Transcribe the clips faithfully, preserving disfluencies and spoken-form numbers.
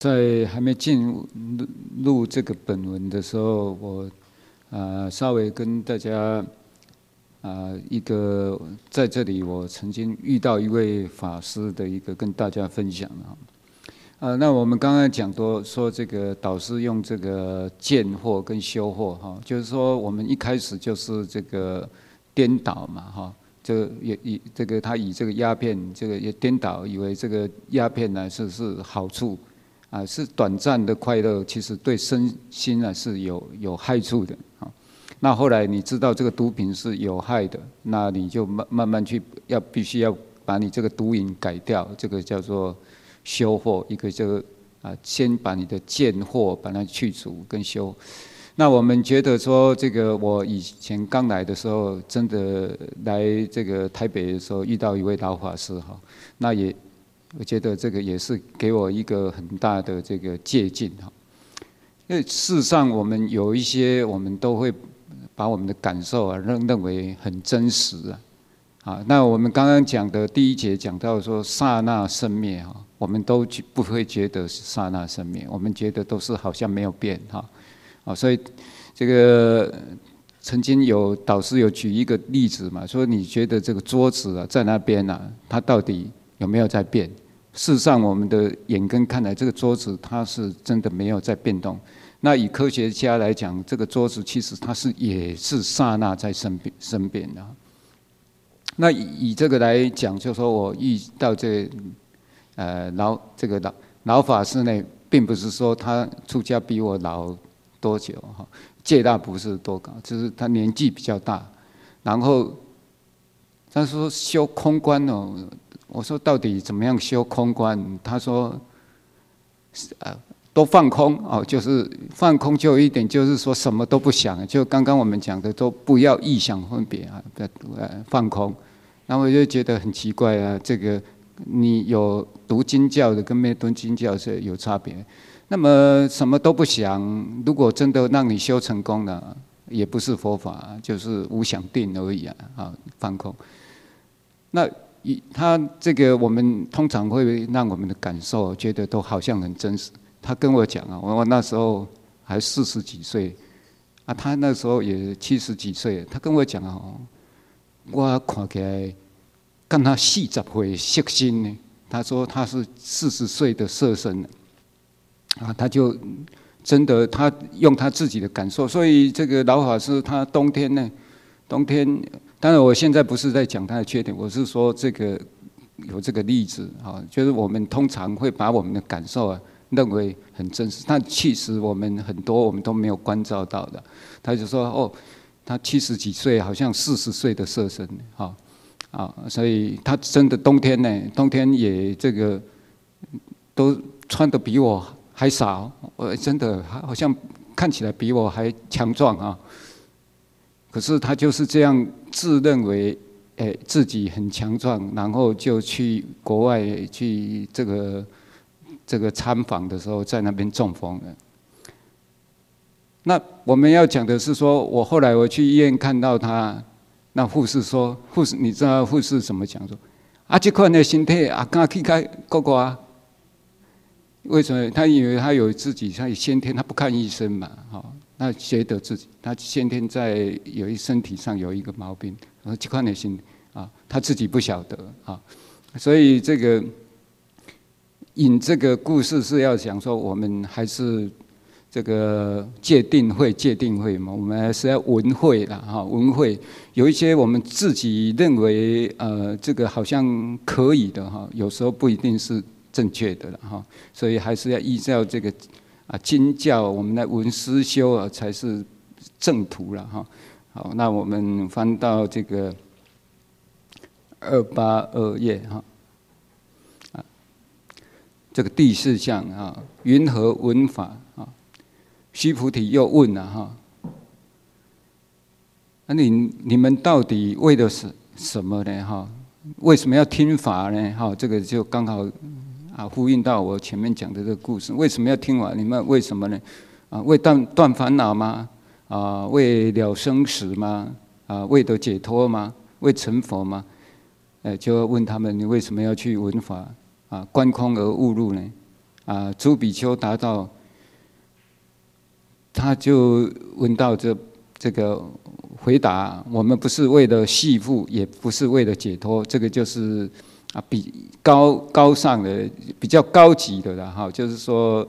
在还没进入入这个本文的时候，我啊、呃、稍微跟大家啊、呃、一个在这里我曾经遇到一位法师的一个跟大家分享啊。呃，那我们刚刚讲多说这个导师用这个见惑跟修惑哈，就是说我们一开始就是这个颠倒嘛哈，这也以这个他以这个鸦片这个也颠倒，以为这个鸦片呢是是好处。啊，是短暂的快乐，其实对身心啊是有有害处的啊。那后来你知道这个毒品是有害的，那你就慢慢慢去要必须要把你这个毒瘾改掉，这个叫做修惑，一个这个啊，先把你的见惑把它去除跟修。那我们觉得说，这个我以前刚来的时候，真的来这个台北的时候遇到一位老法师哈，那也。我觉得这个也是给我一个很大的这个借鉴哈，因为事实上我们有一些我们都会把我们的感受啊认认为很真实啊，啊，那我们刚刚讲的第一节讲到说刹那生灭哈，我们都不会觉得是刹那生灭，我们觉得都是好像没有变哈，啊，所以这个曾经有导师有举一个例子嘛，说你觉得这个桌子啊在那边啊，它到底有没有在变？事实上，我们的眼根看来，这个桌子它是真的没有在变动。那以科学家来讲，这个桌子其实它是也是刹那在生变生变的。那以以这个来讲，就说我遇到这个、呃老这个老老法师呢，并不是说他出家比我老多久哈，戒大不是多高，就是他年纪比较大。然后他说修空观哦。我说到底怎么样修空观？他说，呃，都放空哦，就是放空就有一点，就是说什么都不想，就刚刚我们讲的都不要臆想分别啊，呃，放空。然后我就觉得很奇怪啊，这个你有读经教的跟没读经教是有差别。那么什么都不想，如果真的让你修成功了，也不是佛法，就是无想定而已啊，啊，放空。那。他这个我们通常会让我们的感受觉得都好像很真实。他跟我讲啊，我那时候还四十几岁，啊，他那时候也七十几岁。他跟我讲啊，我看起来跟他四十岁色心呢。他说他是四十岁的色身，啊，他就真的他用他自己的感受。所以这个老法师他冬天呢，冬天。当然，我现在不是在讲他的缺点，我是说这个有这个例子啊，就是我们通常会把我们的感受啊认为很真实，但其实我们很多我们都没有关照到的。他就说哦，他七十几岁，好像四十岁的色身啊啊，所以他真的冬天呢，冬天也这个都穿得比我还少，我真的好像看起来比我还强壮啊。可是他就是这样自认为，哎，自己很强壮，然后就去国外去这个这个参访的时候，在那边中风了。那我们要讲的是说，我后来我去医院看到他，那护士说，护士你知道护士怎么讲说？啊，这款的身体啊，刚去开过过啊？为什么？他以为他有自己，他先天他不看医生嘛，哈。他觉得自己，他先天在有一身体上有一个毛病，而这块的心啊，他自己不晓得啊，所以这个引这个故事是要讲说，我们还是这个戒定慧，戒定慧嘛，我们还是要闻慧啦，哈，闻慧有一些我们自己认为呃这个好像可以的哈，有时候不一定是正确的了哈，所以还是要依照这个。啊，经教我们来闻思修啊，才是正途了哈。好，那我们翻到这个二八二页哈，啊，这个第四项啊，云何闻法啊？须菩提又问了哈，那你你们到底为的是什么呢？哈，为什么要听法呢？哈，这个就刚好。啊，呼应到我前面讲的这个故事，为什么要听完？你们为什么呢？啊，为断断烦恼吗？啊，为了生死吗？啊，为得解脱吗？为成佛吗？哎，就要问他们，你为什么要去闻法？啊，观空而误入呢？ 啊，诸比丘达到，他就问到这这个回答：我们不是为了系缚，也不是为了解脱，这个就是啊比高高尚的、比较高级的了哈。就是说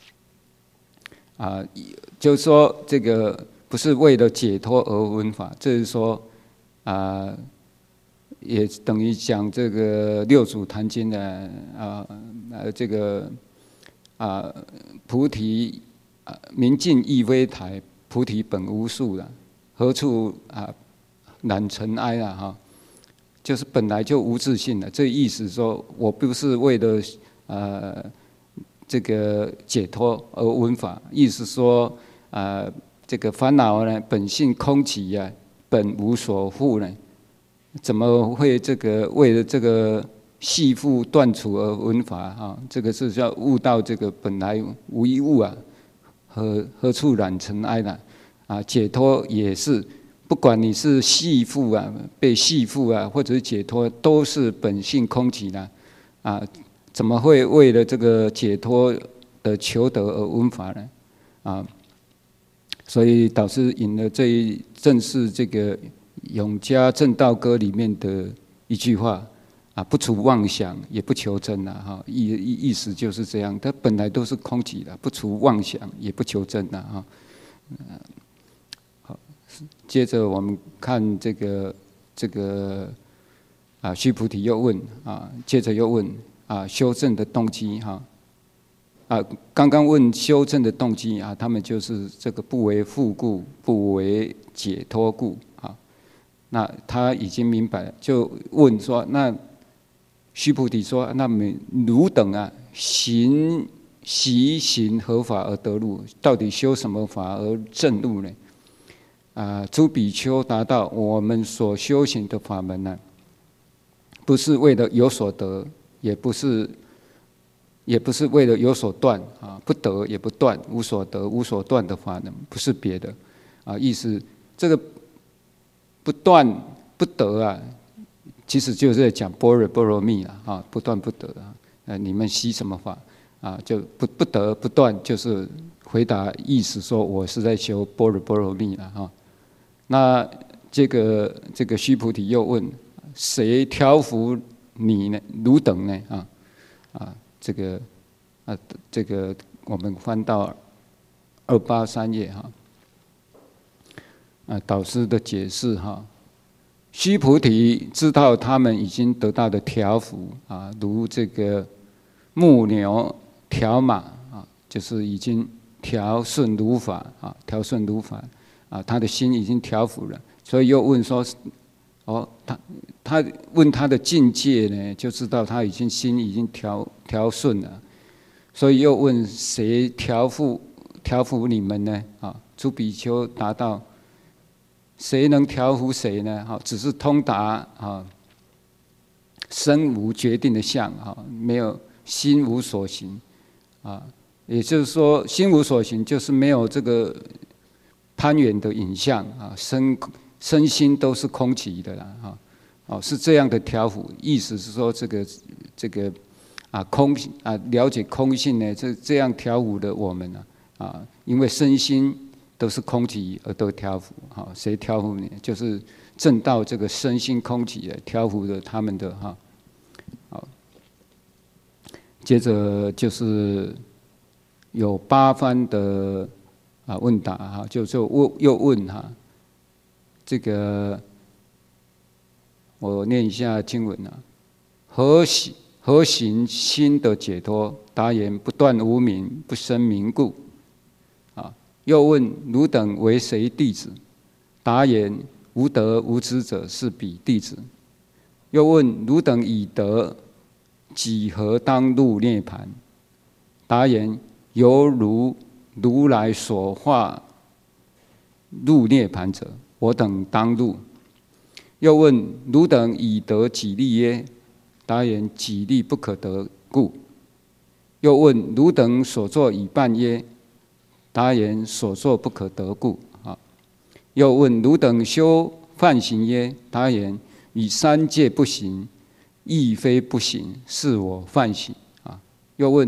啊，就是说这个不是为了解脱而闻法，这是说啊。也等于讲这个六祖坛经的啊呃这个啊菩提啊明镜亦非台，菩提本无树了，何处啊染尘埃啊哈，就是本来就无自性的。这意思说我不是为了呃这个解脱而闻法，意思说啊这个烦恼呢本性空寂呀、啊，本无所缚呢。怎么会这个为了这个系缚断除而闻法啊？这个是叫悟到这个本来无一物啊，何何处染尘埃呢？啊，解脱也是，不管你是系缚啊、被系缚啊，或者是解脱，都是本性空寂的啊。怎么会为了这个解脱的求得而闻法呢？啊，所以导师引了这一正是这个。永嘉正道歌里面的一句话啊，不除妄想，也不求真啊，哈，意意意思就是这样。它本来都是空寂的，不除妄想，也不求真啊，哈。好，接着我们看这个这个啊，须菩提又问啊，接着又问啊，修正的动机哈啊，刚刚问修正的动机啊，他们就是这个不为缚故，不为解脱故。那他已经明白了，就问说：“那须菩提说，那么汝等啊，行习行何法而得入？到底修什么法而证入呢？”啊，诸比丘答道：“我们所修行的法门呢、啊，不是为了有所得，也不是，也不是为了有所断啊，不得也不断，无所得无所断的法门，不是别的啊。意思这个。”不断不得啊，其实就是在讲般若波罗蜜啊，啊，不断不得啊，呃，你们习什么法啊？就不不得不断，就是回答意思说，我是在修般若波罗蜜了哈。那这个这个须菩提又问，谁调伏你呢？汝等呢？啊啊，这个啊这个我们翻到二八三页哈。啊，导师的解释哈，须菩提知道他们已经得到的调伏啊，如这个牧牛调马啊，就是已经调顺如法啊，调顺如法啊，他的心已经调伏了，所以又问说，哦，他他问他的境界呢，就知道他已经心已经调调顺了，所以又问谁调伏调伏你们呢？啊，诸比丘答道。谁能调伏谁呢？哈，只是通达啊，身无决定的相啊，没有心无所行啊，也就是说，心无所行就是没有这个攀缘的影像啊，身身心都是空寂的啦，哈，哦，是这样的调伏，意思是说这个这个啊空啊了解空性呢，这这样调伏的我们呢啊，因为身心。都是空寂而得调伏，哈，谁调伏你？就是正道这个身心空寂的调伏的他们的哈，好，接着就是有八番的啊问答哈，就就问又问哈，这个我念一下经文啊，何行何行心的解脱？答言：不断无明，不生名故。又问汝等为谁弟子？答言：无得无知者是彼弟子。又问汝等已得，几何当入涅盘？答言：犹如如来所化入涅盘者，我等当入。又问汝等已得几利耶？答言：几利不可得故。又问汝等所作已办耶？答言：所作不可得故。啊，又问汝等修梵行耶？答言：以三界不行，亦非不行，是我梵行。啊，又问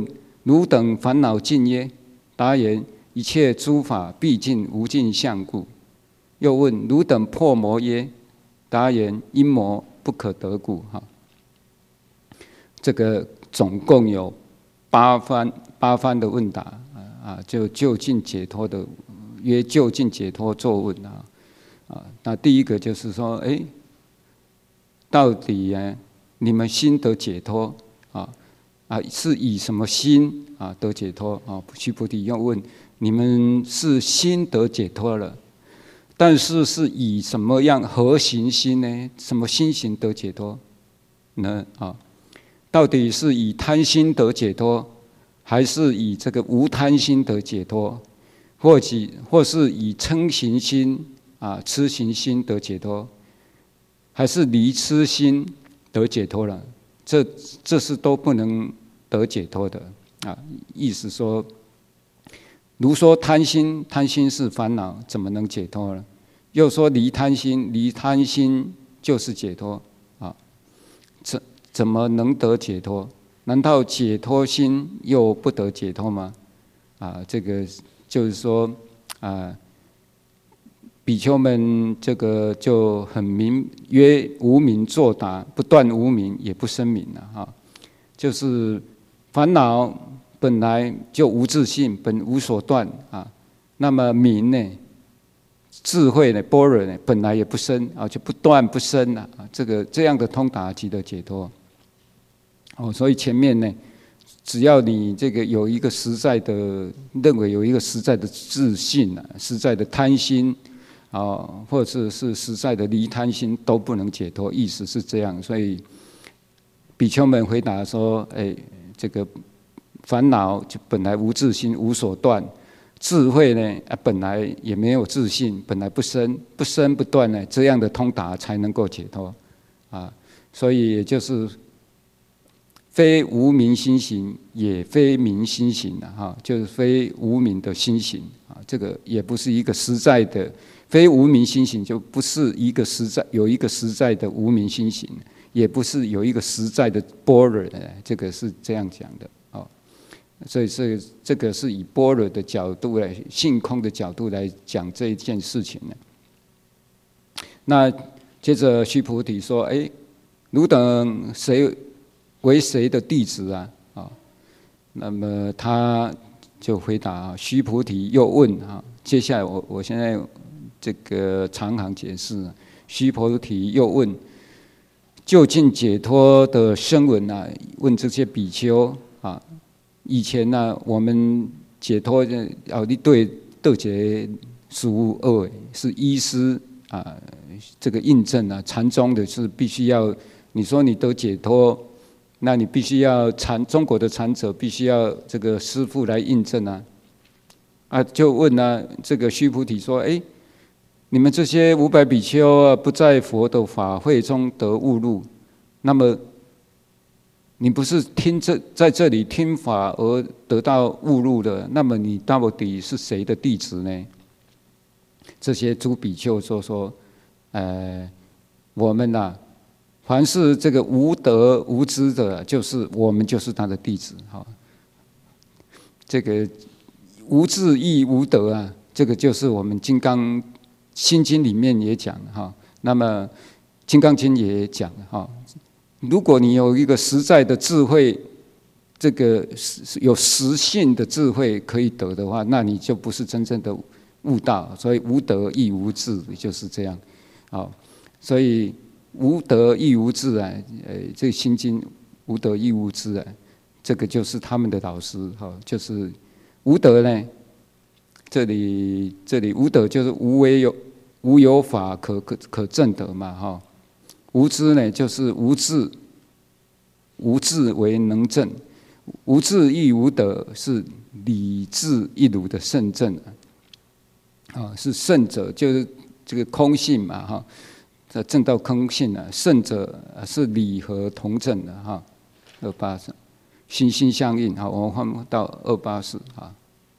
汝等烦恼尽耶？答言：一切诸法毕竟无尽相故。又问：汝等破魔耶？答言：因魔不可得故。哈，这个总共有八番八番的问答啊，就究竟解脱的约究竟解脱作问啊啊。那第一个就是说，哎，到底呢，你们心得解脱啊啊，是以什么心啊得解脱啊？须菩提又问：你们是心得解脱了？但是是以什么样何行心呢？什么心行得解脱呢？啊，到底是以贪心得解脱，还是以这个无贪心得解脱，或者或是以嗔行心啊、痴行心得解脱，还是离痴心得解脱了？这这是都不能得解脱的啊！意思说，如说贪心，贪心是烦恼，怎么能解脱呢？又说离贪心，离贪心就是解脱啊！怎怎么能得解脱？难道解脱心又不得解脱吗？啊，这个就是说啊，比丘们这个就很明曰无明作答，不断无明也不生明了哈。就是烦恼本来就无自性，本无所断啊。那么明呢？智慧呢，般若呢，本来也不生啊，就不断不生了啊。这个这样的通达即得解脱。哦，所以前面呢，只要你这个有一个实在的认为有一个实在的自信啊，实在的贪心啊，或者是实在的离贪心，都不能解脱。意思是这样，所以比丘们回答说：哎，这个烦恼就本来无自心，无所断。智慧呢，啊，本来也没有自信，本来不生，不生不断呢，这样的通达才能够解脱，啊，所以也就是非无明心行，也非明心行了哈，就是非无明的心行啊，这个也不是一个实在的，非无明心行就不是一个实在有一个实在的无明心行，也不是有一个实在的般若，这个是这样讲的。所以这这个是以般若的角度来性空的角度来讲这一件事情呢。那接着须菩提说：“哎，汝等谁为谁的弟子啊？”啊，那么他就回答：“须菩提又问啊，接下来我我现在这个长行解释。须菩提又问：究竟解脱的声闻啊，问这些比丘啊。”以前呢、啊，我们解脱的啊，你对对解属二是医师啊，这个印证啊，禅宗的是必须要，你说你得解脱，那你必须要禅中国的禅者必须要这个师父来印证啊，啊，就问啊，这个须菩提说，哎，你们这些五百比丘啊，不在佛的法会中得悟入，那么。你不是听这在这里听法而得到悟入的，那么你到底是谁的弟子呢？这些诸比丘说说，呃，我们呐、啊，凡是这个无德无知的，就是我们就是他的弟子。哈，这个无智亦无德啊，这个就是我们《金刚心经》里面也讲哈，那么《金刚经》也讲哈。如果你有一个实在的智慧，这个有实性的智慧可以得的话，那你就不是真正的悟道。所以无德亦无智，就是这样。好，所以无德亦无智啊，呃，这个心经无德亦无智啊，这个就是他们的老师。哈，就是无德呢，这里这里无德就是无为有无有法可可可证得嘛，哈。无知呢，就是无智，无智为能证，无智亦无德，是理智一如的圣证啊，是圣者，就是这个空性嘛，哈，这证到空性啊，圣者是理和同证的哈，二八四，心心相印，好，我们换到二八四啊。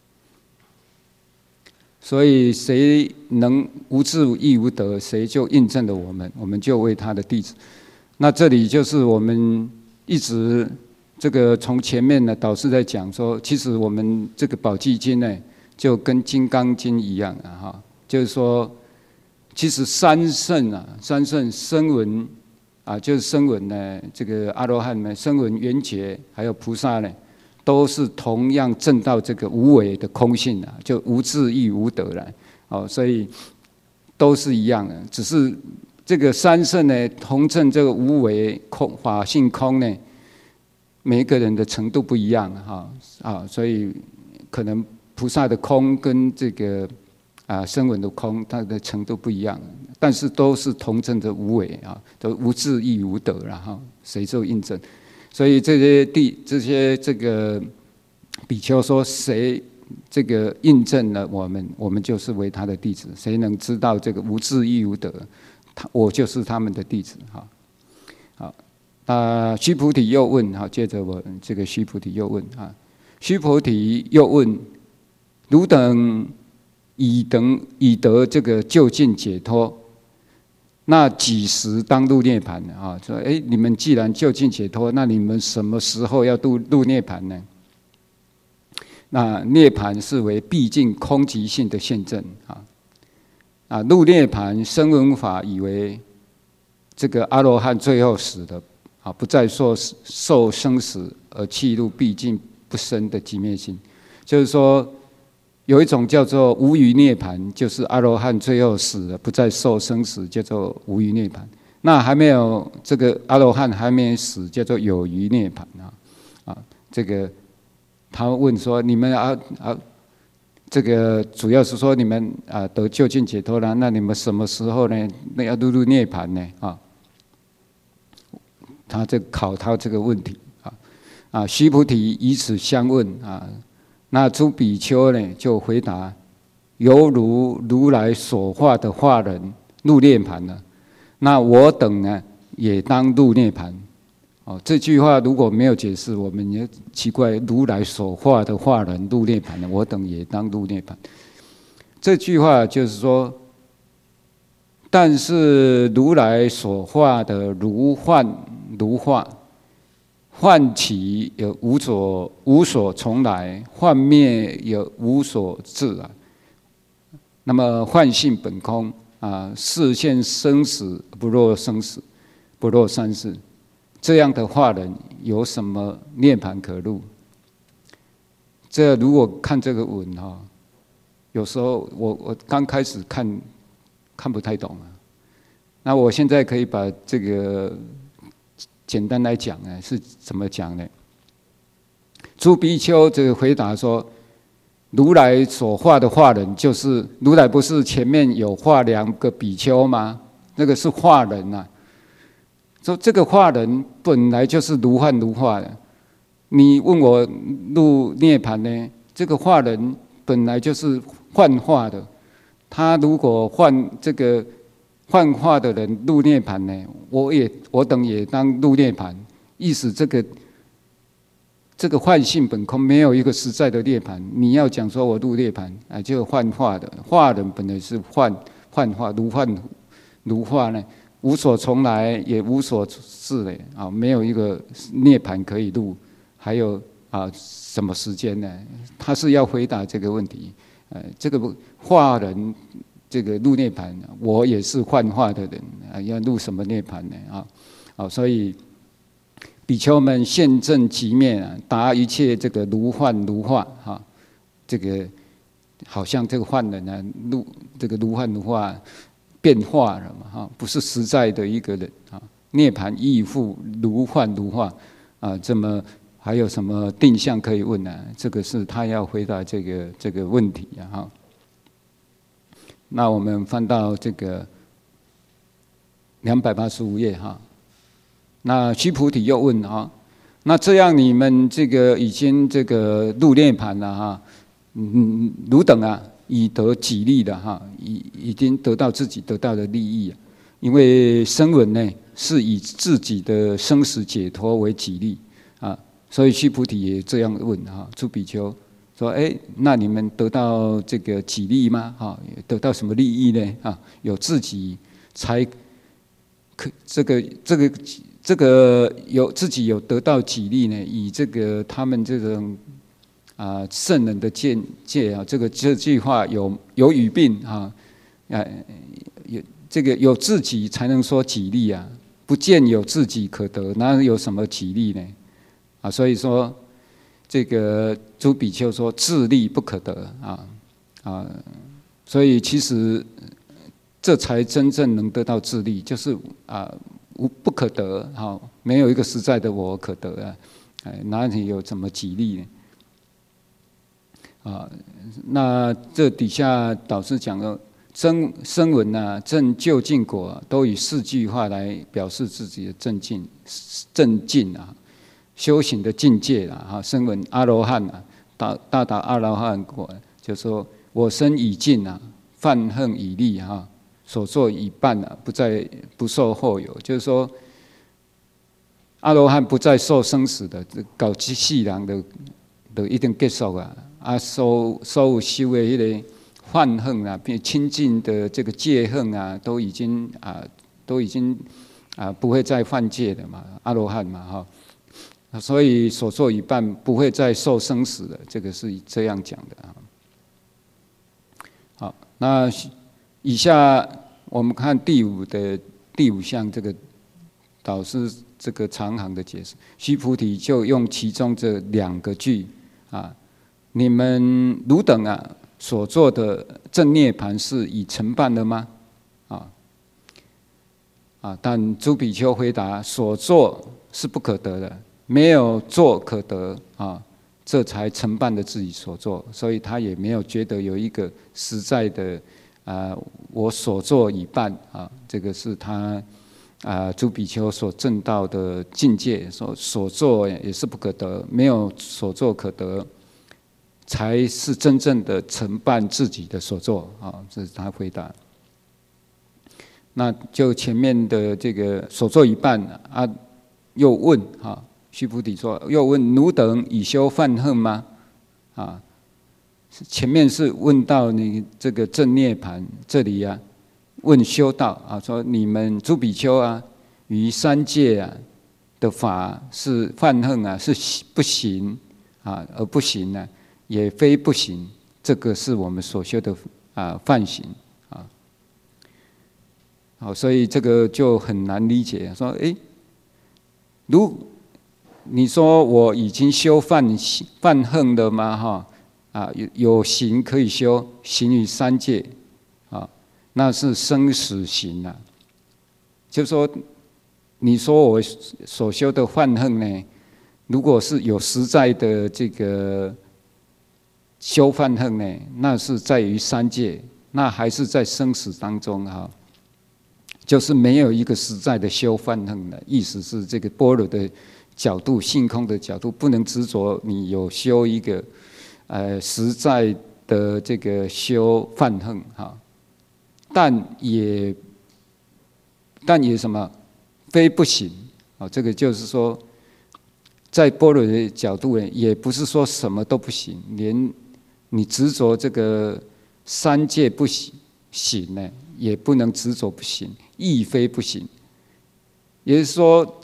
所以谁能无智亦无德，谁就印证了我们，我们就为他的弟子。那这里就是我们一直这个从前面呢，导师在讲说，其实我们这个宝积经呢，就跟金刚经一样啊，哈，就是说，其实三圣啊，三圣声闻啊，就是声闻呢，这个阿罗汉呢，声闻缘觉，还有菩萨呢，都是同样证到这个无为的空性啊，就无智亦无得了，哦，所以都是一样的，只是这个三圣呢，同证这个无为空法性空呢。每一个人的程度不一样哈啊，所以可能菩萨的空跟这个啊声闻的空，它的程度不一样，但是都是同证的无为啊，都无智亦无得了哈，谁做印证？所以这些地这些这个比丘说，谁这个印证了我们，我们就是为他的弟子。谁能知道这个无智亦无得，他我就是他们的弟子哈。好。啊，须菩提又问，好，接着我这个须菩提又问啊，须菩提又问，汝等已等已得这个究竟解脱，那几时当入涅盘呢？啊，说，哎，你们既然究竟解脱，那你们什么时候要入入涅盘呢？那涅盘是为毕竟空寂性的现证啊，啊，入涅盘声闻法以为这个阿罗汉最后死的。啊，不再受受生死而弃入毕竟不生的寂灭性，就是说，有一种叫做无余涅盘，就是阿罗汉最后死了，不再受生死，叫做无余涅盘。那还没有这个阿罗汉还没死，叫做有余涅盘啊啊，这个他问说，你们啊啊，这个主要是说你们啊得究竟解脱了，那你们什么时候呢？那要入入涅盘呢？啊？他这考他这个问题啊啊，须菩提以此相问啊，那诸比丘呢就回答：犹如如来所化的化人入涅盘了，那我等呢也当入涅盘。哦，这句话如果没有解释，我们也奇怪，如来所化的化人入涅盘了，我等也当入涅盘。这句话就是说，但是如来所化的如幻。如幻，幻起也无所无所从来，幻灭也无所自然。那么幻性本空啊，示现生死不落生死，不落三世。这样的化人有什么涅盘可入？这如果看这个文哈，有时候我我刚开始看看不太懂啊。那我现在可以把这个。简单来讲呢，是怎么讲呢？诸比丘这个回答说，如来所化的化人，就是如来不是前面有化两个比丘吗？那个是化人呐、啊。说这个化人本来就是如幻如化的。你问我入涅盘呢？这个化人本来就是幻化的。他如果换这个。幻化的人入涅盘呢？我也我等也当入涅盘。意思这个这个幻性本空，没有一个实在的涅盘。你要讲说我入涅盘，啊，就幻化的化人本来是幻幻化，如幻如化呢，无所从来，也无所事嘞啊，没有一个涅盘可以入。还有啊，什么时间呢？他是要回答这个问题。呃，这个化人。这个入涅盘，我也是幻化的人啊，要入什么涅盘呢？啊，好，所以比丘们现证即灭啊，达一切这个如幻如化哈，这个好像这个幻人啊，入这个如幻如化变化了嘛哈，不是实在的一个人啊，涅盘亦复如幻如化啊，这么还有什么定向可以问呢？这个是他要回答这个这个问题啊哈。那我们翻到这个两百八十五页哈，那须菩提又问哈，那这样你们这个已经这个入涅盘了哈，嗯，汝等啊已得己利的哈，已已经得到自己得到的利益，因为声闻呢是以自己的生死解脱为己利啊，所以须菩提也这样问哈，诸比丘。说哎，那你们得到这个己利吗？哈，得到什么利益呢？啊，有自己才可这个这个这个有自己有得到己利呢？以这个他们这种啊圣人的见解啊，这个这句话有有语病啊，啊有这个有自己才能说己利啊，不见有自己可得，哪有什么己利呢？啊，所以说这个朱比丘说自利不可得啊啊，所以其实这才真正能得到自利，就是啊。无不可得，哈，没有一个实在的我可得啊，哎，哪里有什么己利呢？啊，那这底下导师讲了，声声闻啊，正就近果、啊，都以四句话来表示自己的正境、正境啊，修行的境界啊，哈，声闻阿罗汉啊，大大达阿罗汉果，就说我身已尽啊，犯恨已立哈。所作已办了，不再不受后有，就是说，阿罗汉不再受生死的，搞起世人的，就一定结束啊！啊，所所有修的迄个犯恨啊，变亲近的这个戒恨啊，都已经啊，都已经啊，不会再犯戒的嘛，阿罗汉嘛哈，所以所作已办，不会再受生死的，这个是这样讲的啊。好，那以下。我们看第五的第五项，这个导师这个长行的解释，须菩提就用其中这两个句啊，你们汝等啊所做的正涅盘是已成办了吗？啊啊！但诸比丘回答：所做是不可得的，没有做可得啊，这才成办的自己所做，所以他也没有觉得有一个实在的。啊，我所作已办啊，这个是他啊，诸比丘所证到的境界，所所作也是不可得，没有所作可得，才是真正的承办自己的所作啊，这是他回答。那就前面的这个所作已办啊，又问啊，须菩提说，又问汝等已修犯恨吗？啊。前面是问到你这个正涅盘，这里啊问修道啊，说你们诸比丘啊，于三界啊的法是犯恨啊，是不行啊，而不行呢、啊，也非不行，这个是我们所修的啊犯行啊。好，所以这个就很难理解，说哎，如你说我已经修犯犯恨了吗？哈。啊，有有行可以修，行于三界，啊，那是生死行啊。就是说，你说我所修的犯恨呢，如果是有实在的这个修犯恨呢，那是在于三界，那还是在生死当中啊。就是没有一个实在的修犯恨的意思是这个般若的角度、性空的角度，不能执着你有修一个。呃，实在的这个修犯恨哈，但也但也什么，非不行啊。这个就是说，在般若的角度呢，也不是说什么都不行，连你执着这个三界不行行呢，也不能执着不行，亦非不行。也就是说，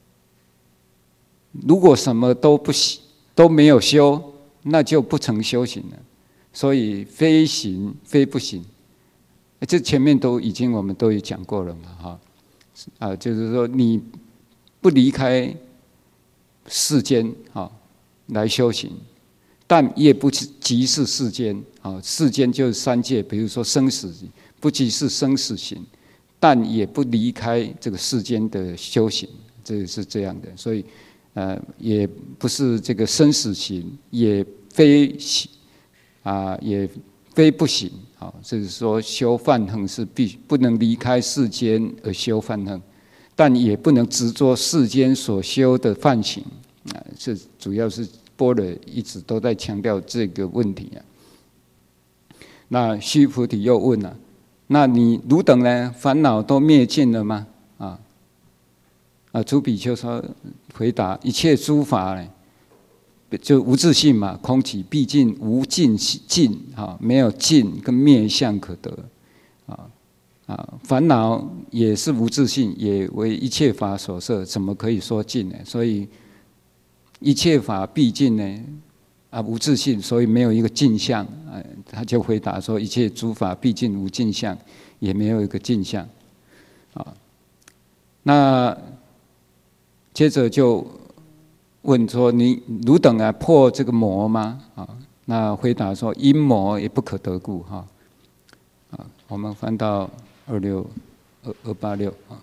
如果什么都不行，都没有修。那就不成修行了，所以非行非不行，这前面都已经我们都有讲过了嘛，哈，啊，就是说你不离开世间啊来修行，但也不即是世间啊，世间就是三界，比如说生死，不即是生死行，但也不离开这个世间的修行，这是这样的，所以。呃，也不是这个生死行，也非行啊，也非不行。好，就是说修犯恨是必不能离开世间而修犯恨，但也不能执着世间所修的犯行啊。这主要是般若一直都在强调这个问题啊。那须菩提又问了、啊：那你汝等呢？烦恼都灭尽了吗？啊？啊，诸比丘说回答：一切诸法呢，就无自性嘛，空寂，毕竟无尽尽啊，没有尽跟灭相可得啊啊，烦恼也是无自性，也为一切法所摄，怎么可以说尽呢？所以一切法毕竟呢，啊无自性，所以没有一个尽相。啊，他就回答说：一切诸法毕竟无尽相，也没有一个尽相。啊，那接着就问说：你汝等啊破这个魔吗？啊，那回答说：因魔也不可得故。哈，啊，我们翻到二六二二八六啊。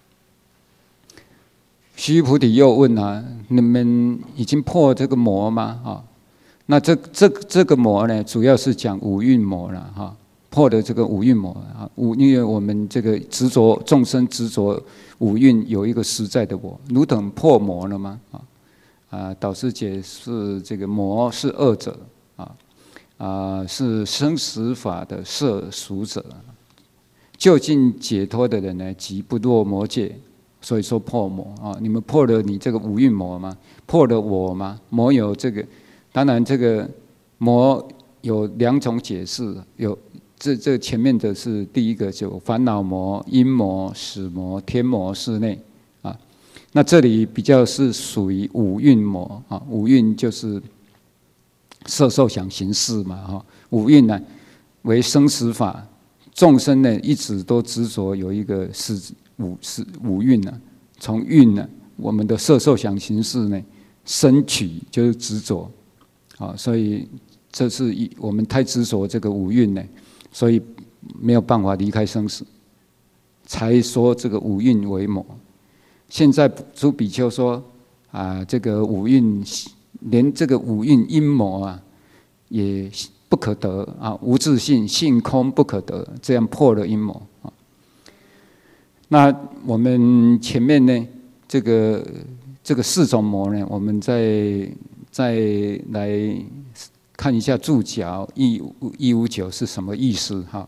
须菩提又问啊：你们已经破这个魔吗？啊，那这这这个魔呢，主要是讲五蕴魔了哈。破的这个五蕴魔啊，五因为我们这个执着众生执着五蕴有一个实在的我，汝等破魔了吗？啊啊，导师解释这个魔是恶者啊啊，是生死法的摄属者。就近解脱的人呢，即不落魔界，所以说破魔啊。你们破了你这个五蕴魔吗？破了我吗？魔有这个，当然这个魔有两种解释，有。这这前面的是第一个，就烦恼魔、阴魔、死魔、天魔四内啊。那这里比较是属于五蕴魔啊，五蕴就是色受想行识嘛哈。五蕴呢为生死法，众生呢一直都执着有一个是五是五蕴呢，从蕴呢我们的色受想行识呢生取就是执着啊，所以这是一我们太执着这个五蕴呢。所以没有办法离开生死，才说这个五蕴为魔。现在诸比丘说啊，这个五蕴连这个五蕴阴魔啊，也不可得啊，无自性，性空不可得，这样破了阴魔啊。那我们前面呢，这个这个四种魔呢，我们再再来。看一下注脚一一五九是什么意思哈？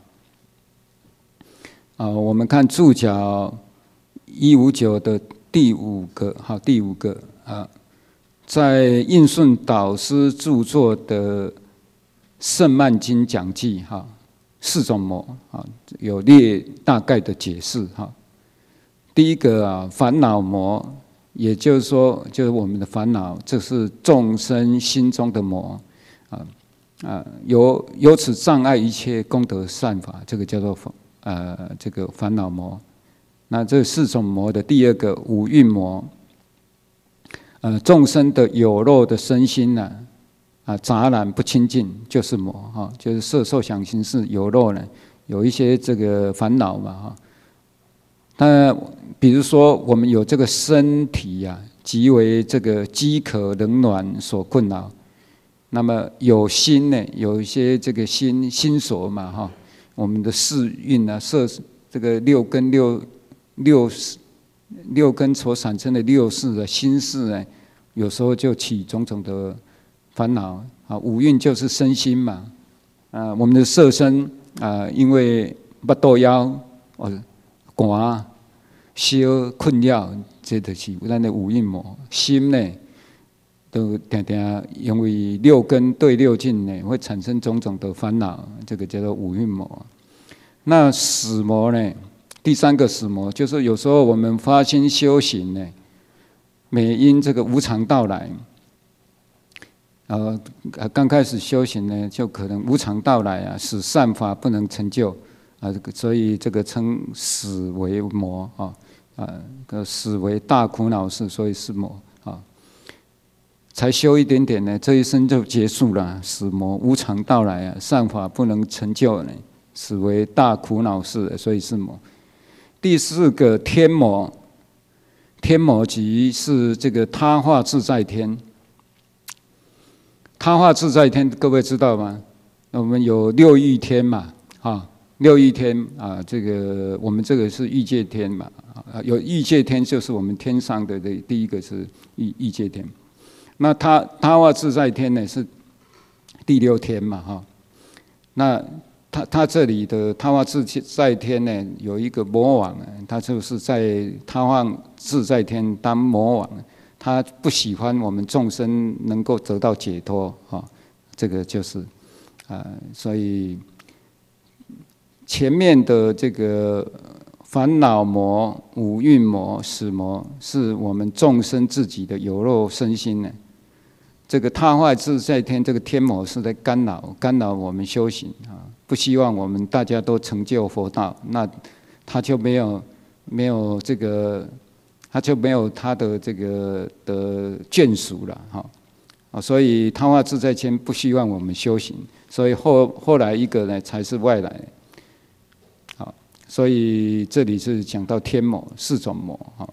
啊，我们看注脚一五九的第五个哈，第五个啊，在印顺导师著作的《圣曼经讲记》哈，四种魔啊，有列大概的解释哈。第一个啊，烦恼魔，也就是说，就是我们的烦恼，这是众生心中的魔。啊啊，由由此障碍一切功德善法，这个叫做呃这个烦恼魔。那这四种魔的第二个五蕴魔，呃众生的有漏的身心呢，啊杂染不清净就是魔哈，就是色受想行识有漏呢，有一些这个烦恼嘛哈。那比如说我们有这个身体呀、啊，极为这个饥渴冷暖所困扰。那么有心呢，有一些这个心心所嘛哈，我们的四蕴啊，色这个六根六六六根所产生的六识的心识呢，有时候就起种种的烦恼啊。五蕴就是身心嘛，啊，我们的色身啊，因为腹肚枵哦寒烧困扰，这就是咱的五蕴魔。心呢？都常常因为六根对六境呢，会产生种种的烦恼，这个叫做五蕴魔。那死魔呢？第三个死魔就是有时候我们发心修行呢，每因这个无常到来，呃，刚开始修行呢，就可能无常到来啊，使善法不能成就啊，所以这个称死为魔啊，啊，个死为大苦恼事，所以是魔。才修一点点呢，这一生就结束了。死魔无常到来啊，善法不能成就呢，此为大苦恼事，所以是魔。第四个天魔，天魔即是这个他化自在天。他化自在天，各位知道吗？我们有六欲天嘛，啊，六欲天啊，这个我们这个是欲界天嘛，啊，有欲界天就是我们天上的的第一个是欲欲界天。那他他化自在天呢是第六天嘛哈，那他他这里的他化自在天呢有一个魔王，他就是在他化自在天当魔王，他不喜欢我们众生能够得到解脱哈，这个就是啊、呃，所以前面的这个烦恼魔、五蕴魔、死魔，是我们众生自己的有漏身心呢。这个他化自在天，这个天魔是在干扰干扰我们修行啊，不希望我们大家都成就佛道，那他就没有没有这个，他就没有他的这个的眷属了哈啊，所以他化自在天不希望我们修行，所以后后来一个呢才是外来，好，所以这里是讲到天魔四种魔哈，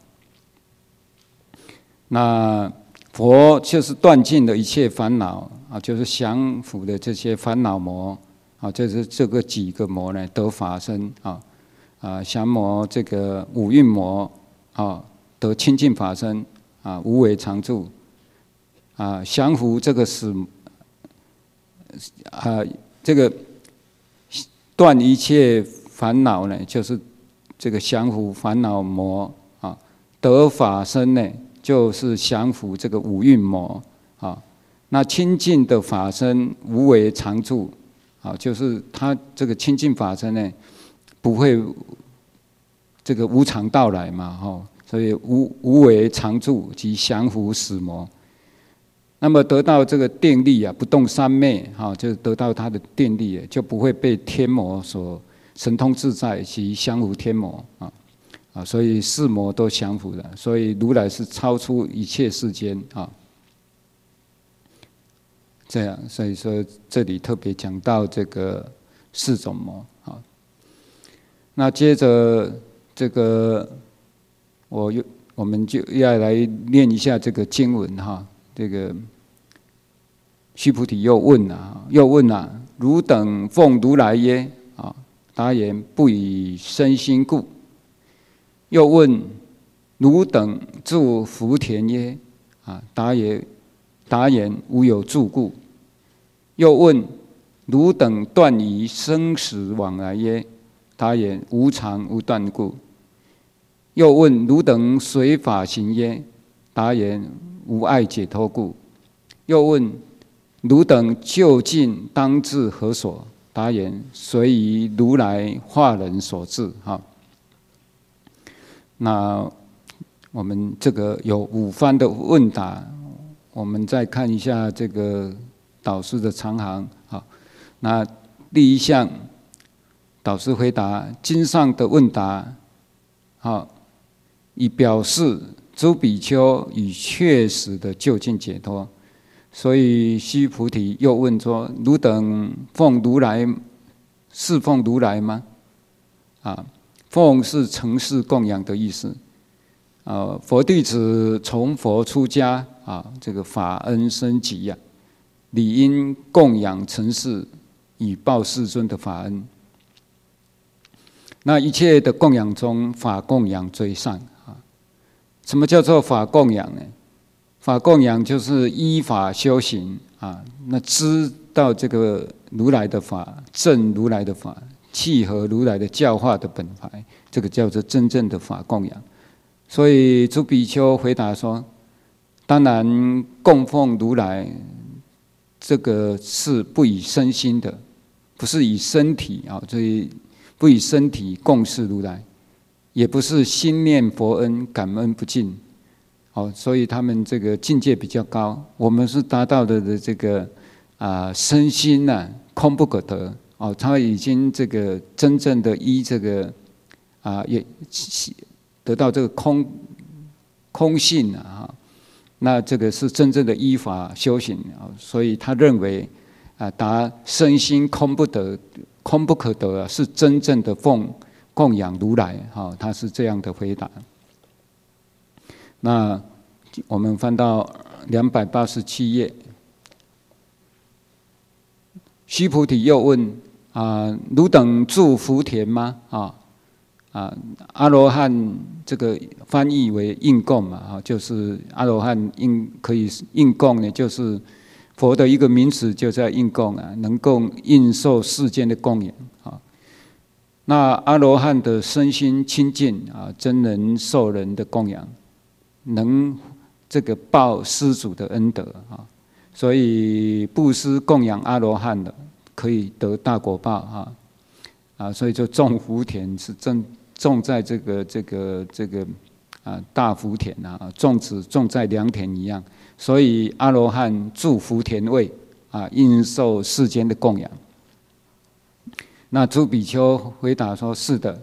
那。佛就是断尽了一切烦恼啊，就是降伏的这些烦恼魔啊，就是这个几个魔呢得法身啊啊，降魔这个五蕴魔啊得清净法身啊，无为常住啊，降伏这个死啊这个断一切烦恼呢，就是这个降伏烦恼魔啊，得法身呢。就是降伏这个五蕴魔啊，那清净的法身无为常住啊，就是他这个清净法身呢，不会这个无常到来嘛，哈，所以无无为常住即降伏死魔。那么得到这个定力啊，不动三昧哈，就得到他的定力，就不会被天魔所神通自在及降伏天魔啊。啊，所以四魔都降伏了，所以如来是超出一切世间啊。这样，所以说这里特别讲到这个四种魔啊。那接着这个，我又我们就要来念一下这个经文哈。这个须菩提又问啊，又问啊，汝等奉如来耶？啊，答言不以身心故。又问汝等住福田耶？啊，答言答言无有住故。又问汝等断于生死往来耶？答言无常无断故。又问汝等随法行耶？答言无碍解脱故。又问汝等究竟当至何所？答言随于如来化人所致。哈。那我们这个有五番的问答，我们再看一下这个导师的长行。好，那第一项，导师回答：经上的问答，好，以表示诸比丘已确实的究竟解脱。所以须菩提又问说：汝等奉如来，是奉如来吗？啊。奉是承事供养的意思，啊，佛弟子从佛出家啊，这个法恩深集呀，理应供养承事，以报世尊的法恩。那一切的供养中，法供养最上啊。什么叫做法供养呢？法供养就是依法修行啊，那知道这个如来的法，证如来的法。契合如来的教化的本牌，这个叫做真正的法供养。所以诸比丘回答说：当然供奉如来，这个是不以身心的，不是以身体啊，所以不以身体供事如来，也不是心念佛恩，感恩不尽。哦，所以他们这个境界比较高，我们是达到的的这个啊身心呐、啊、空不可得。哦，他已经这个真正的依这个啊，也得到这个空空性啊，那这个是真正的依法修行啊，所以他认为啊，达身心空不得、空不可得啊，是真正的奉供养如来哈，他是这样的回答。那我们翻到两百八十七页，须菩提又问。啊，汝等住福田吗？啊啊，阿罗汉这个翻译为应供嘛，啊，就是阿罗汉应可以应供呢，就是佛的一个名词，就在应供啊，能够应受世间的供养啊。那阿罗汉的身心清净啊，真人受人的供养，能这个报施主的恩德啊，所以布施供养阿罗汉的。可以得大果报啊！ 啊，所以就种福田是种种在这个这个这个啊大福田啊，种植种在良田一样。所以阿罗汉住福田位啊，应受世间的供养。那诸比丘回答说：是的。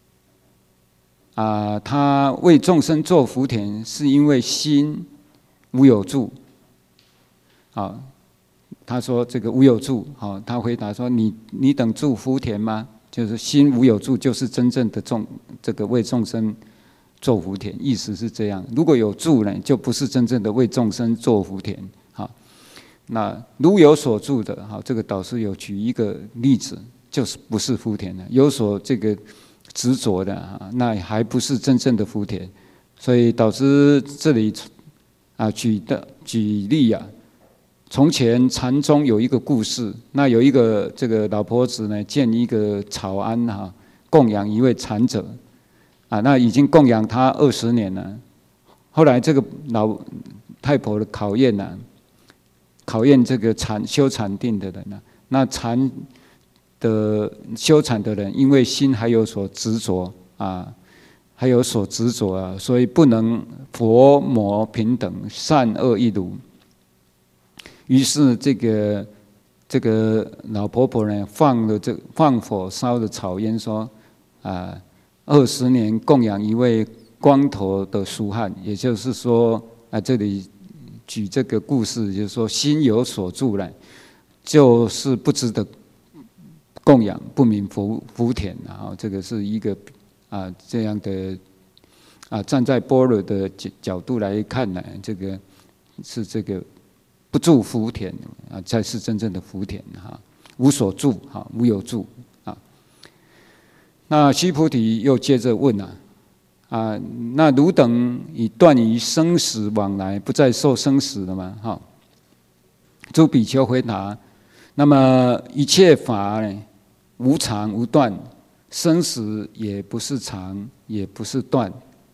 啊，他为众生做福田，是因为心无有住。啊，他说这个无有住，好，他回答说：你你等住福田吗？就是心无有住，就是真正的众这个为众生做福田，意思是这样。如果有住呢，就不是真正的为众生做福田。好，那如有所住的，好，这个导师有举一个例子，就是不是福田了，有所这个执着的啊，那还不是真正的福田。所以导师这里啊举的举例啊。从前禅宗有一个故事，那有一个这个老婆子呢，建一个草庵哈，供养一位禅者，啊，那已经供养他二十年了。后来这个老太婆的考验呢，考验这个禅修禅定的人呢，那禅的修禅的人，因为心还有所执着啊，还有所执着啊，所以不能佛魔平等，善恶一如。于是这个这个老婆婆呢，放了这放火烧的草烟，说啊，二十年供养一位光头的俗汉，也就是说啊，这里举这个故事，就是说心有所住了，就是不值得供养，不明福福田啊。这个是一个啊这样的啊，站在般若的角度来看呢，这个是这个。不住福田啊，才是真正的福田哈。无所住哈，无有住啊。那须菩提又接着问啊啊，那汝等已断于生死往来，不再受生死了吗？哈。诸比丘回答：那么一切法呢，无常无断，生死也不是常，也不是断。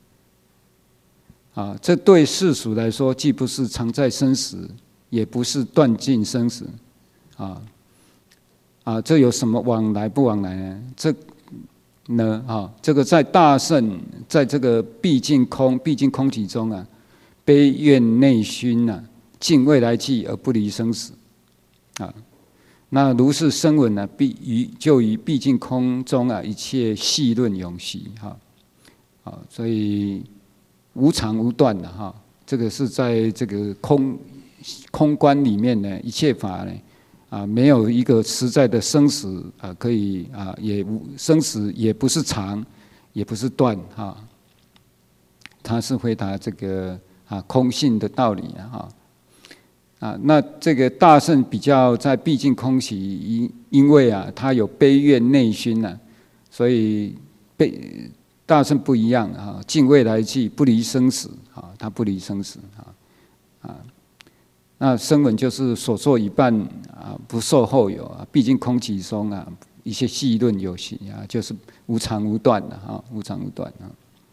啊，这对世俗来说，既不是常在生死。也不是断尽生死，啊啊，这有什么往来不往来呢？这呢啊，这个在大圣，在这个毕竟空、毕竟空体中啊，悲愿内熏啊，尽未来际而不离生死，啊，那如是声闻呢，必于就于毕竟空中啊，一切细论永习哈，啊，所以无常无断的哈，这个是在这个空。空观里面呢，一切法呢，啊，没有一个实在的生死啊，可以啊，也无生死也不是常，也不是断哈。他是回答这个啊空性的道理啊，啊，那这个大圣比较在毕竟空起，因因为啊，他有悲愿内熏呐，所以悲大圣不一样啊，尽未来际，不离生死啊，他不离生死啊啊。那声闻就是所作一半啊，不受后有啊，毕竟空其中啊，一些细论有形啊，就是无常无断的哈，无常无断啊。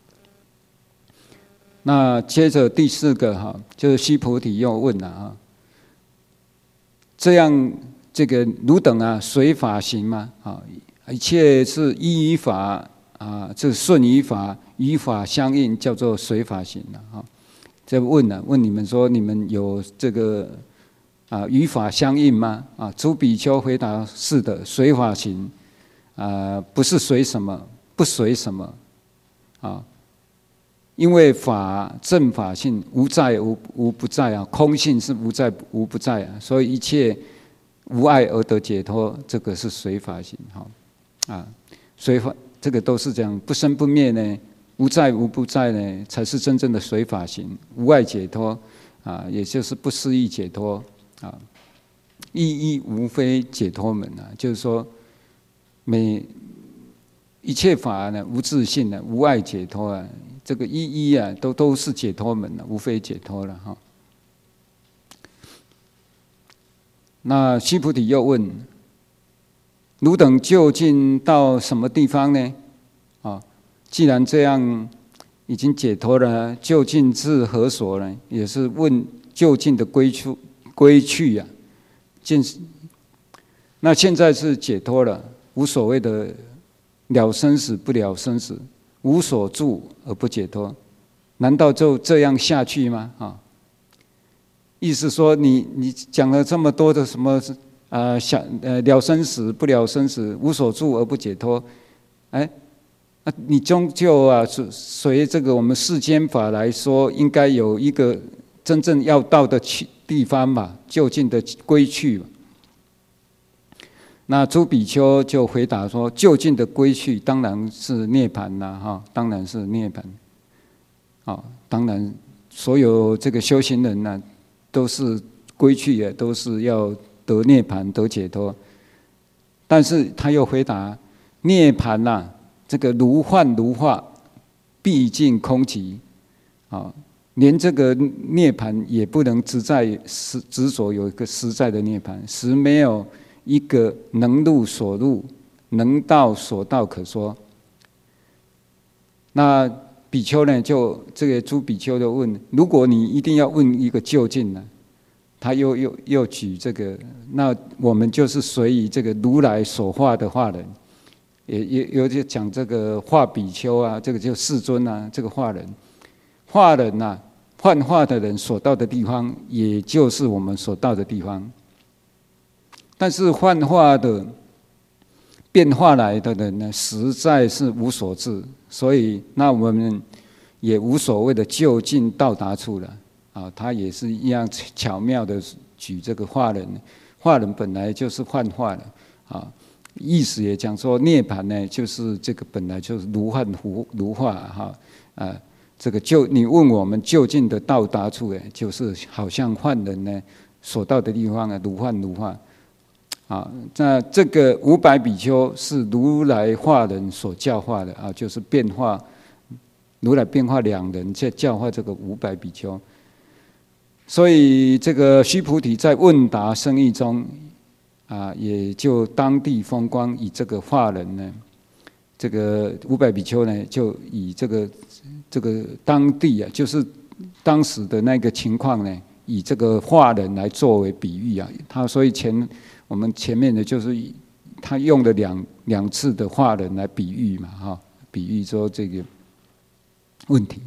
那接着第四个哈，就是须菩提又问了啊，这样这个汝等啊，随法行吗？啊，一切是依于法啊，这顺于法，与法相应，叫做随法行了哈。在问呢、啊，问你们说，你们有这个啊与法相应吗？啊，诸比丘回答：是的，随法行，啊，不是随什么，不随什么，啊，因为法正法性无在无无不在啊，空性是无在无不在啊，所以一切无碍而得解脱，这个是随法行哈，啊，随法这个都是这样，不生不灭呢。无在无不在呢，才是真正的随法行，无碍解脱啊，也就是不思议解脱啊，一一无非解脱门啊，就是说每一切法呢，无自性呢，无碍解脱啊，这个一一啊，都都是解脱门了，无非解脱了哈。那须菩提又问：汝等究竟到什么地方呢？啊？既然这样已经解脱了，究竟至何所呢？也是问究竟的归处归去呀、啊。那现在是解脱了，无所谓的了生死不了生死，无所住而不解脱，难道就这样下去吗？啊，意思说你你讲了这么多的什么啊，想呃了生死不了生死，无所住而不解脱，哎。啊，你终究啊，随这个我们世间法来说，应该有一个真正要到的去地方嘛，就近的归去。那诸比丘就回答说：就近的归去当然是涅槃啦，哈，当然是涅槃。啊，当然所有这个修行人呢、啊，都是归去也都是要得涅槃得解脱。但是他又回答：涅槃呐、啊。这个如幻如化，毕竟空寂，啊，连这个涅槃也不能执在实执着有一个实在的涅槃，实没有一个能入所入，能到所到可说。那比丘呢，就这个诸比丘就问：如果你一定要问一个究竟呢？他又又又举这个，那我们就是随以这个如来所化的化人。也也有就讲这个化比丘啊，这个就世尊啊，这个化人，化人呐、啊，幻化的人所到的地方，也就是我们所到的地方。但是幻化的变化来的人呢，实在是无所至，所以那我们也无所谓的就近到达处了啊。他也是一样巧妙的举这个化人，化人本来就是幻化的啊。意思也讲说，涅槃呢，就是这个本来就是如幻如化哈啊，这个就你问我们就近的到达处，哎，就是好像幻人呢所到的地方啊，如幻如化啊。那这个五百比丘是如来化人所教化的啊，就是变化如来变化两人在教化这个五百比丘。所以这个须菩提在问答生意中。啊，也就当地风光以这个化人呢，这个五百比丘呢，就以这个这个当地啊，就是当时的那个情况呢，以这个化人来作为比喻啊。他所以前我们前面的就是他用了两两次的化人来比喻嘛，哈，比喻说这个问题。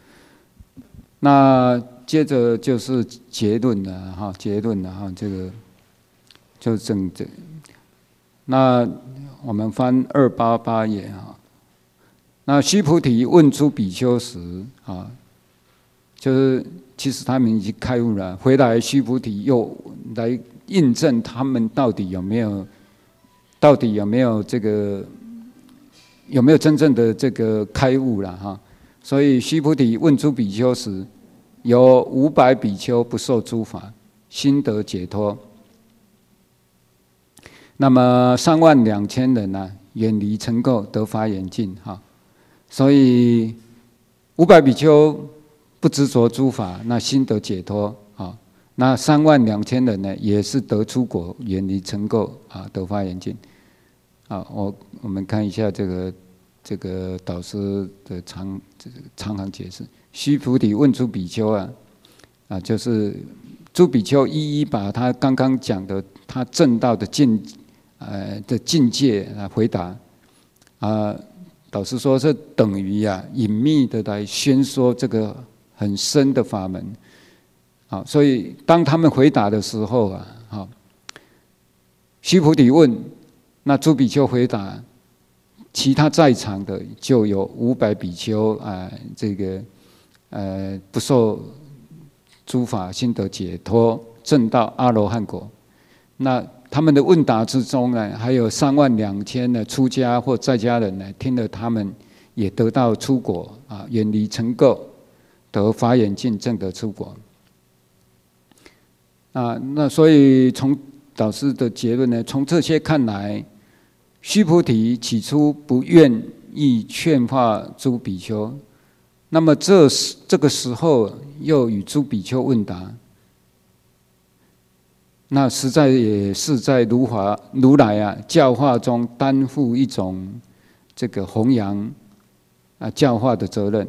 那接着就是结论了哈，结论了哈，这个。就正这，那我们翻二八八页啊。那须菩提问诸比丘时啊，就是其实他们已经开悟了。回来须菩提又来印证他们到底有没有，到底有没有这个有没有真正的这个开悟了哈。所以须菩提问诸比丘时，有五百比丘不受诸法，心得解脱。那么三万两千人呢、啊，远离尘垢，得法眼净哈。所以五百比丘不执着诸法，那心得解脱啊。那三万两千人呢，也是得出果，远离尘垢啊，得法眼净。啊，我我们看一下这个这个导师的长这个长行解释。须菩提问诸比丘啊，啊，就是诸比丘一一把他刚刚讲的他证道的境。呃的境界来回答啊，导师说这等于啊隐秘的来宣说这个很深的法门，好，所以当他们回答的时候啊，好，须菩提问，那诸比丘回答，其他在场的就有五百比丘啊，这个呃不受诸法心得解脱，证到阿罗汉果，那。他们的问答之中呢，还有三万两千的出家或在家人呢，听了他们也得到出果啊，远离尘垢，得法眼净，证得出果。啊，那所以从导师的结论呢，从这些看来，须菩提起初不愿意劝化诸比丘，那么这时这个时候又与诸比丘问答。那实在也是在如法如来啊教化中担负一种这个弘扬啊教化的责任。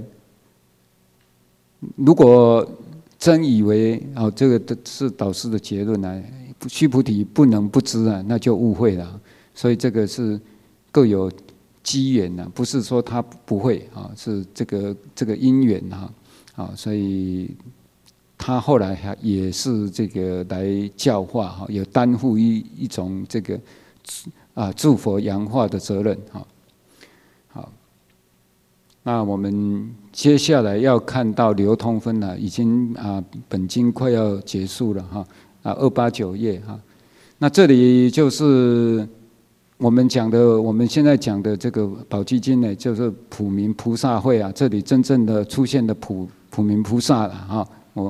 如果真以为哦这个是导师的结论啊，须菩提不能不知啊，那就误会了。所以这个是各有机缘呐，不是说他不会啊，是这个这个因缘哈啊，所以他后来还也是这个来教化哈，有担负一一种这个啊助佛扬化的责任哈。好，那我们接下来要看到流通分了，已经啊本经快要结束了哈啊二八九页哈。那这里就是我们讲的，我们现在讲的这个宝积经呢，就是普明菩萨会啊，这里真正的出现的普普明菩萨了哈。我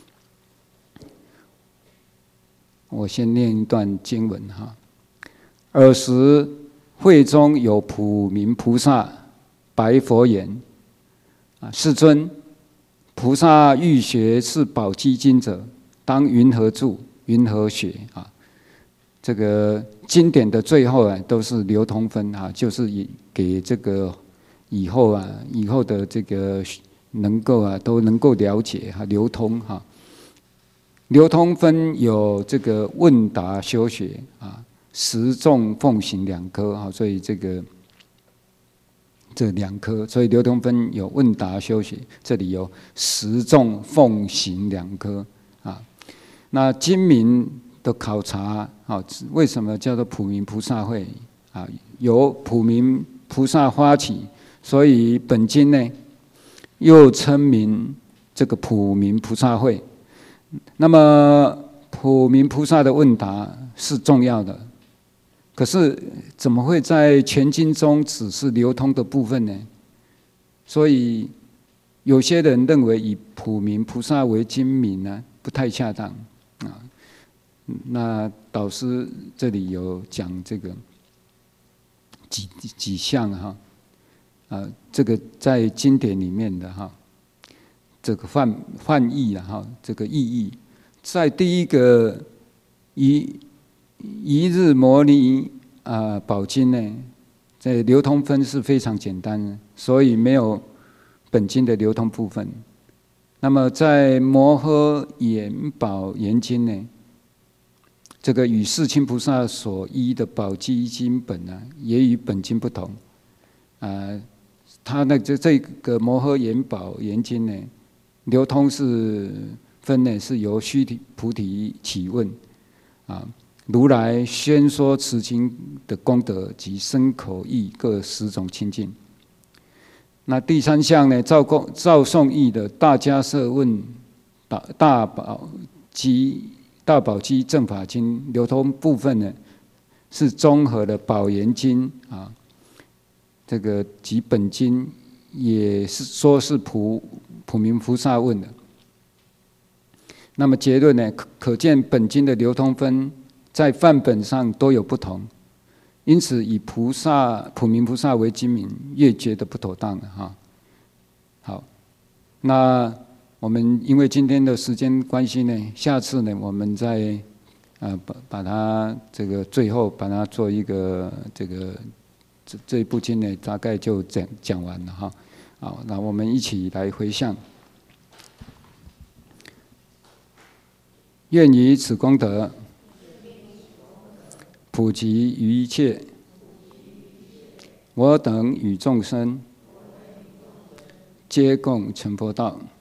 我先念一段经文哈。尔时会中有普明菩萨白佛言：啊，世尊，菩萨欲学是宝积经者，当云何住？云何学？啊，这个经典的最后啊，都是流通分啊，就是以给这个以后啊，以后的这个能够啊，都能够了解哈，流通哈。流通分有这个问答修学啊，十众奉行两科哈，所以这个这两科，所以流通分有问答修学，这里有十众奉行两科啊。那今明的考察啊，为什么叫做普明菩萨会啊？由普明菩萨发起，所以本经呢又称名这个普明菩萨会。那么普明菩萨的问答是重要的，可是怎么会在全经中只是流通的部分呢？所以有些人认为以普明菩萨为经名呢，不太恰当啊。那导师这里有讲这个几几项哈，啊，这个在经典里面的哈。这个翻翻译了哈，这个意义，在第一个一一日摩尼啊宝经呢，在流通分是非常简单的，所以没有本经的流通部分。那么在摩诃延宝严经呢，这个与世亲菩萨所依的宝积经本呢，也与本经不同啊。他那这这个摩诃延宝严经呢，流通是分呢，是由须菩提起问啊，如来宣说此经的功德及身口意各十种清净。那第三项呢，赵公赵宋译的大迦摄问大大宝积大宝积正法经流通部分呢，是综合的宝严经啊，这个及本经也是说是普。普明菩萨问的，那么结论呢？可可见本经的流通分在范本上都有不同，因此以菩萨普明菩萨为经名，越觉得不妥当了哈。好，那我们因为今天的时间关系呢，下次呢我们再呃把把它这个最后把它做一个这个这这一部经呢，大概就讲讲完了哈。好，那我们一起来回向，愿以此功德普及于一切我等与众生，皆共成佛道。